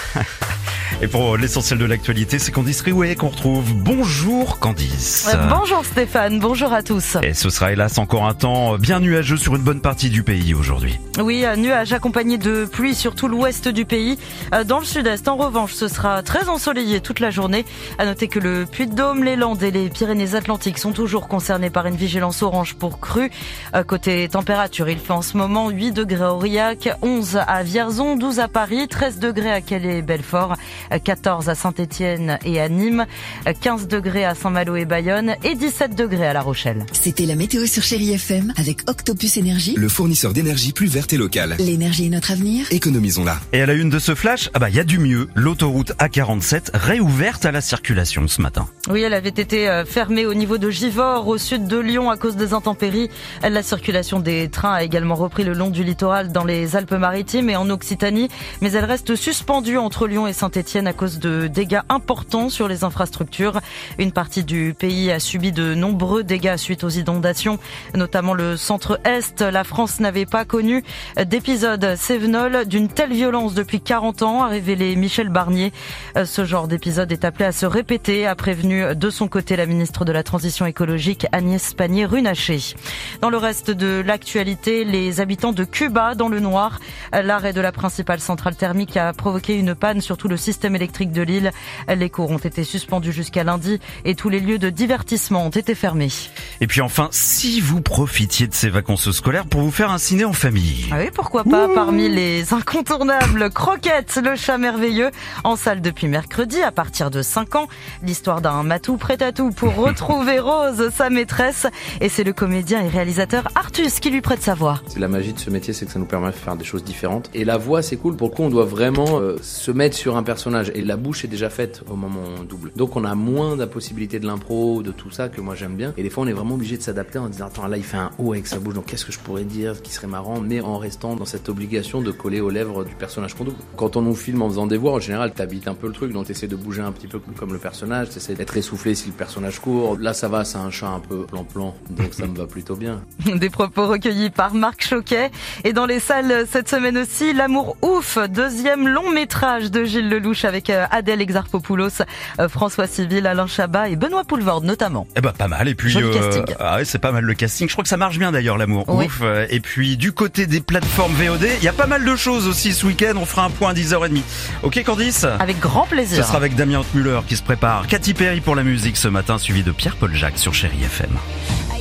Et pour l'essentiel de l'actualité, c'est Candice Riouet qu'on retrouve. Bonjour Candice. Bonjour Stéphane, bonjour à tous. Et ce sera hélas encore un temps bien nuageux sur une bonne partie du pays aujourd'hui. Oui, nuages accompagnés de pluie sur tout l'ouest du pays. Dans le sud-est, en revanche, ce sera très ensoleillé toute la journée. À noter que le Puy-de-Dôme, les Landes et les Pyrénées-Atlantiques sont toujours concernés par une vigilance orange pour crue. Côté température, il fait en ce moment 8 degrés à Aurillac, 11 à Vierzon, 12 à Paris, 13 degrés à Calais et Belfort, 14 à Saint-Étienne et à Nîmes, 15 degrés à Saint-Malo et Bayonne et 17 degrés à La Rochelle. C'était la météo sur Chérie FM avec Octopus Énergie, le fournisseur d'énergie plus verte et locale. L'énergie est notre avenir. Économisons-la. Et à la une de ce flash, il y a du mieux. L'autoroute A47 réouverte à la circulation ce matin. Oui, elle avait été fermée au niveau de Givors, au sud de Lyon, à cause des intempéries. La circulation des trains a également repris le long du littoral dans les Alpes-Maritimes et en Occitanie, mais elle reste suspendue entre Lyon et Saint-Étienne à cause de dégâts importants sur les infrastructures. Une partie du pays a subi de nombreux dégâts suite aux inondations, notamment le centre-est. La France n'avait pas connu d'épisode cévenol d'une telle violence depuis 40 ans, a révélé Michel Barnier. Ce genre d'épisode est appelé à se répéter, a prévenu de son côté la ministre de la Transition écologique Agnès Pannier-Runacher. Dans le reste de l'actualité, les habitants de Cuba dans le noir. L'arrêt de la principale centrale thermique a provoqué une panne sur tout le système électrique de l'île. Les cours ont été suspendus jusqu'à lundi et tous les lieux de divertissement ont été fermés. Et puis enfin, si vous profitiez de ces vacances scolaires pour vous faire un ciné en famille. Ah oui, pourquoi pas. Parmi les incontournables, Croquette, le chat merveilleux, en salle depuis mercredi à partir de 5 ans. L'histoire d'un matou prêt à tout pour retrouver Rose, sa maîtresse. Et c'est le comédien et réalisateur Artus qui lui prête sa voix. C'est la magie de ce métier, c'est que ça nous permet de faire des choses différentes. Et la voix, c'est cool. Pour le coup, on doit vraiment se mettre sur un personnage. Et la bouche est déjà faite au moment où on double. Donc on a moins de la possibilité de l'impro, de tout ça que moi j'aime bien. Et des fois, on est vraiment obligé de s'adapter en disant attends, là il fait un O avec sa bouche, donc qu'est-ce que je pourrais dire qui serait marrant, mais en restant dans cette obligation de coller aux lèvres du personnage qu'on double. Quand on nous filme en faisant des voix, en général, t'habites un peu le truc, donc t'essaies de bouger un petit peu comme le personnage, t'essaies d'être essoufflé si le personnage court. Là, ça va, c'est un chat un peu plan-plan, donc ça me va plutôt bien. Des propos recueillis par Marc Choquet. Et dans les salles cette semaine aussi, L'amour ouf, deuxième long métrage de Gilles Lelouch avec Adèle Exarchopoulos, François Civil, Alain Chabat et Benoît Poulvord notamment. Pas mal. Et puis c'est pas mal le casting. Je crois que ça marche bien d'ailleurs, L'amour ouf. Et puis du côté des plateformes VOD, il y a pas mal de choses aussi ce week-end. On fera un point à 10h30. Ok Candice ? Avec grand plaisir. Ce sera avec Damien Müller qui se prépare. Katy Perry pour la musique ce matin, suivi de Pierre-Paul Jacques sur Chérie FM.